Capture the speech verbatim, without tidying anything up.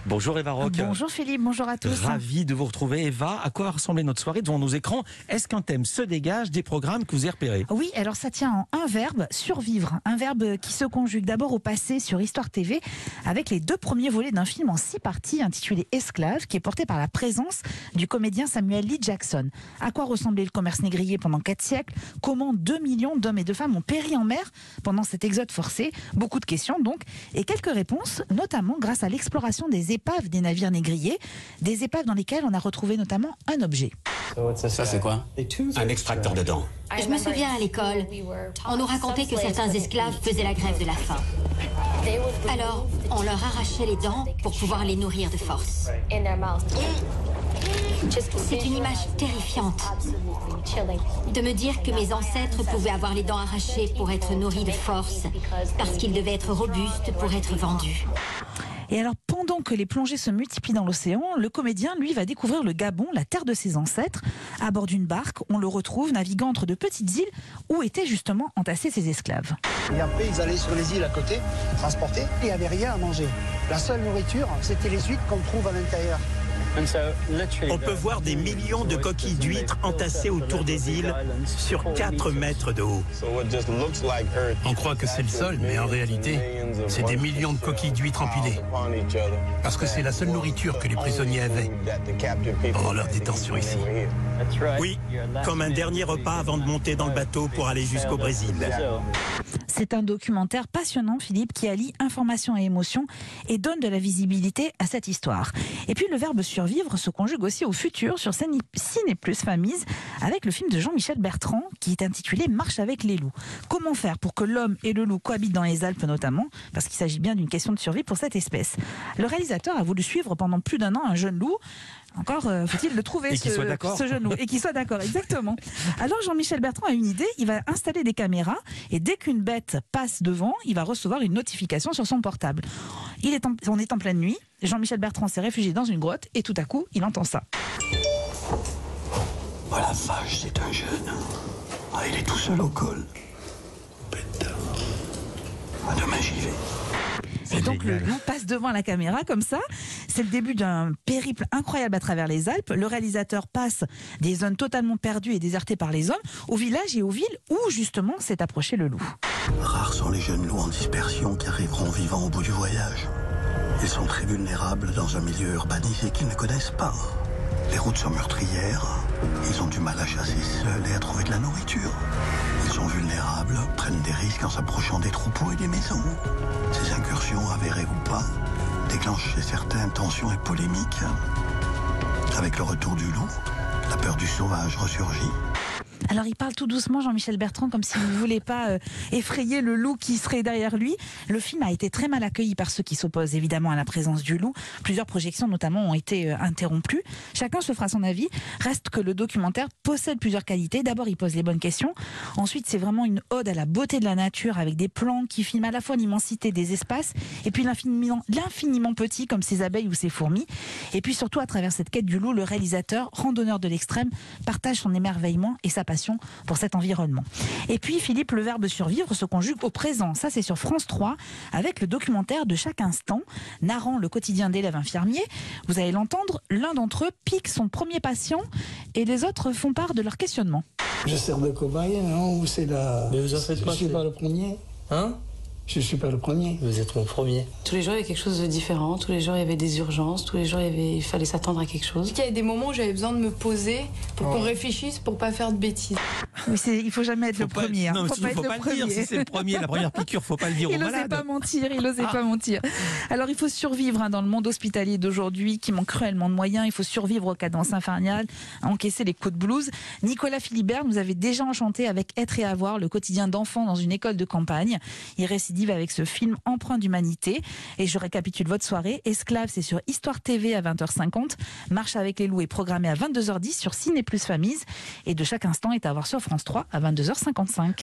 Bonjour Eva Rock. Bonjour Philippe, bonjour à tous. Ravi de vous retrouver Eva. À quoi va ressembler notre soirée devant nos écrans? Est-ce qu'un thème se dégage des programmes que vous avez repérés? Oui, alors ça tient en un verbe, survivre. Un verbe qui se conjugue d'abord au passé sur Histoire T V avec les deux premiers volets d'un film en six parties intitulé Esclave, qui est porté par la présence du comédien Samuel L. Jackson. À quoi ressemblait le commerce négrier pendant quatre siècles? Comment deux millions d'hommes et de femmes ont péri en mer pendant cet exode forcé? Beaucoup de questions donc, et quelques réponses, notamment grâce à l'exploration des épaves des navires négriers, des épaves dans lesquelles on a retrouvé notamment un objet. Ça c'est quoi? Un extracteur de dents. Je me souviens à l'école, on nous racontait que certains esclaves faisaient la grève de la faim. Alors, on leur arrachait les dents pour pouvoir les nourrir de force. C'est une image terrifiante de me dire que mes ancêtres pouvaient avoir les dents arrachées pour être nourris de force, parce qu'ils devaient être robustes pour être vendus. Et alors, pendant que les plongées se multiplient dans l'océan, le comédien, lui, va découvrir le Gabon, la terre de ses ancêtres. À bord d'une barque, on le retrouve naviguant entre de petites îles où étaient justement entassés ses esclaves. Et après, ils allaient sur les îles à côté, transporter, et il n'y avait rien à manger. La seule nourriture, c'était les huîtres qu'on trouve à l'intérieur. On peut voir des millions de coquilles d'huîtres entassées autour des îles sur quatre mètres de haut. On croit que c'est le sol, mais en réalité, c'est des millions de coquilles d'huîtres empilées. Parce que c'est la seule nourriture que les prisonniers avaient pendant leur détention ici. Oui, comme un dernier repas avant de monter dans le bateau pour aller jusqu'au Brésil. C'est un documentaire passionnant, Philippe, qui allie information et émotion et donne de la visibilité à cette histoire. Et puis le verbe survivre se conjugue aussi au futur sur Ciné Plus Famille avec le film de Jean-Michel Bertrand qui est intitulé Marche avec les loups. Comment faire pour que l'homme et le loup cohabitent dans les Alpes notamment, parce qu'il s'agit bien d'une question de survie pour cette espèce. Le réalisateur a voulu suivre pendant plus d'un an un jeune loup. Encore euh, faut-il le trouver, et ce, qu'il soit d'accord. ce jeune loup. Et qu'il soit d'accord, exactement. Alors Jean-Michel Bertrand a une idée, il va installer des caméras et dès qu'une bête passe devant, il va recevoir une notification sur son portable. Il est en, on est en pleine nuit, Jean-Michel Bertrand s'est réfugié dans une grotte et tout à coup, il entend ça. Oh la vache, c'est un jeune. Ah, il est tout seul au col. Bête. À demain, j'y vais. Et donc le loup passe devant la caméra comme ça. C'est le début d'un périple incroyable à travers les Alpes. Le réalisateur passe des zones totalement perdues et désertées par les hommes, au village et aux villes où justement s'est approché le loup. Rares sont les jeunes loups en dispersion qui arriveront vivants au bout du voyage. Ils sont très vulnérables dans un milieu urbanisé qu'ils ne connaissent pas. Les routes sont meurtrières, ils ont du mal à chasser seuls et à trouver de la nourriture. Ils sont vulnérables, prennent des risques en s'approchant des troupeaux et des maisons. Ces incursions, avérées ou pas, déclenchent chez certains tensions et polémiques. Avec le retour du loup, la peur du sauvage ressurgit. Alors il parle tout doucement, Jean-Michel Bertrand, comme s'il ne voulait pas euh, effrayer le loup qui serait derrière lui. Le film a été très mal accueilli par ceux qui s'opposent évidemment à la présence du loup. Plusieurs projections notamment ont été euh, interrompues. Chacun se fera son avis. Reste que le documentaire possède plusieurs qualités. D'abord, il pose les bonnes questions. Ensuite, c'est vraiment une ode à la beauté de la nature avec des plans qui filment à la fois l'immensité des espaces et puis l'infiniment, l'infiniment petit comme ces abeilles ou ces fourmis. Et puis surtout, à travers cette quête du loup, le réalisateur, randonneur de l'extrême, partage son émerveillement et sa passion pour cet environnement. Et puis Philippe, le verbe survivre se conjugue au présent. Ça, c'est sur France trois avec le documentaire de Chaque Instant, narrant le quotidien d'élèves infirmiers. Vous allez l'entendre, l'un d'entre eux pique son premier patient et les autres font part de leur questionnement. Je sers de cobaye, non? Ou c'est la... Mais vous en faites pas. Je suis pas le premier. Hein? Je suis pas le premier. Vous êtes mon premier. Tous les jours, il y avait quelque chose de différent. Tous les jours, il y avait des urgences. Tous les jours, il, y avait... il fallait s'attendre à quelque chose. Il y avait des moments où j'avais besoin de me poser pour oh. qu'on réfléchisse, pour pas faire de bêtises. Oui, c'est... il faut jamais être faut le pas... premier. Hein. Non, faut il pas, faut être pas le, le dire. Si c'est le premier, la première piqûre, faut pas le dire il aux malades. Il n'osait pas mentir. Il n'osait ah. pas mentir. Alors, il faut survivre hein, dans le monde hospitalier d'aujourd'hui, qui manque cruellement de moyens. Il faut survivre aux cadences infernales, encaisser les coups de blues. Nicolas Philibert nous avait déjà enchanté avec Être et Avoir, le quotidien d'enfants dans une école de campagne. Il récidive avec ce film empreint d'humanité. Et je récapitule votre soirée. Esclave, c'est sur Histoire T V à vingt heures cinquante. Marche avec les loups est programmée à vingt-deux heures dix sur Ciné Plus Famille. Et de Chaque Instant est à voir sur France trois à vingt-deux heures cinquante-cinq.